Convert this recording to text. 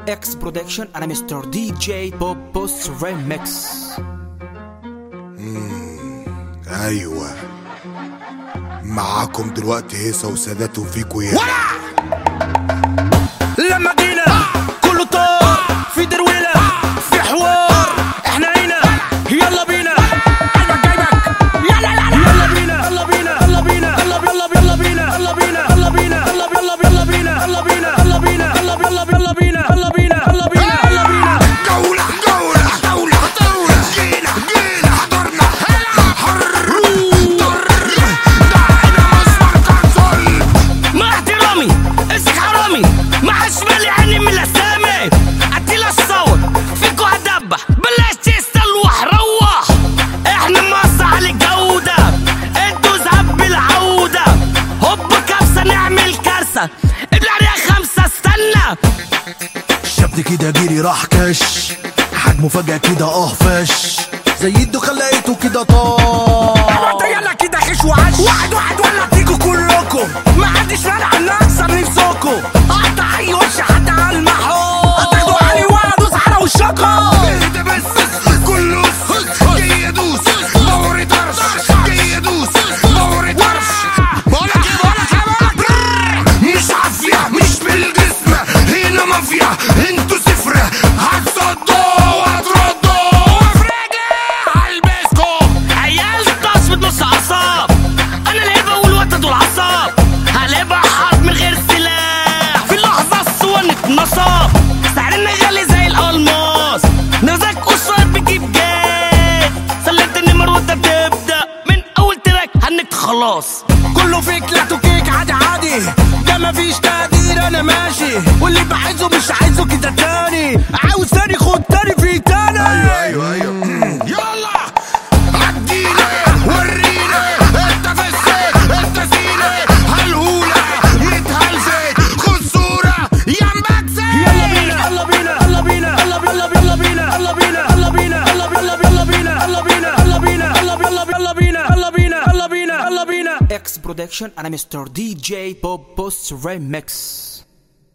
اكس برودكشن. انا مستر دي جي بوب بوس ريمكس. ايوه معاكم دلوقتي هيصة وسادات وفيكو يا لما جينا كله طار في درويلة في حوار احنا هنا يلا بينا يلا بينا يلا بينا يلا بينا يلا بينا يلا بينا يلا بينا يلا بينا يلا بينا يلا بينا يلا بينا يلا بينا يلا بينا يلا بينا يلا بينا جولة جولة جولة جولة جينا جينا حضرنا حر ضر دعنا مصدر كنزل مع احترامي اسك حرامي مع شمالي عيني من الاسامي اديل الصوت فيكو هدبة بلاش تستلوح روح احنا مصر على الجودة انتو ذهب بالعودة هوب كبسة نعمل كارثة ابلع عليها 5 استنى شابني كده جيري راح كش حجمه فجأة كده فش زي الدخان لقيته كده طار يلا كده خش وعش واحد ولا تيجوا كلكم ما حدش فارق عن اكثر نفسكم قطع اي وش حتى على المحور هتاخدوا علي وادوس على وشكم اهدى بس كله جاي يدوس باور طرش جاي يدوس باور طرش بقولك مش عافية مش بالجسم هنا مافيا انتوا صفر هتصدوا وهتردوا وفي رجلي هلبسكم عيال طاس بتنص اعصاب انا الهبه والوتد والعصاب هلبة حرب من غير سلاح في اللحظه الصور نتنصب سعرنا غالي زي الالماس نزك قصاد بجيب جاي سلمت النمر وانت بتبدا من اول تراك هنكت خلاص كله فيك لا توكيك عادي ده مفيش تقدير انا ماشي واللي بعايزه مش عايزه كده تاني عاوز تاني خد تاني في تاني ايوه يلا عدينا ورينا انت في السيف انت سينا هالهولة متهلفت خد صورة ينبك سيف يلا بينا يلا بينا يلا بينا يلا بينا يلا بينا يلا بينا يلا بينا يلا بينا يلا بينا يلا بينا يلا بينا يلا بينا يلا بينا يلا بينا اكس برودكشن. انا مستر دي جي بوب بوس ريمكس.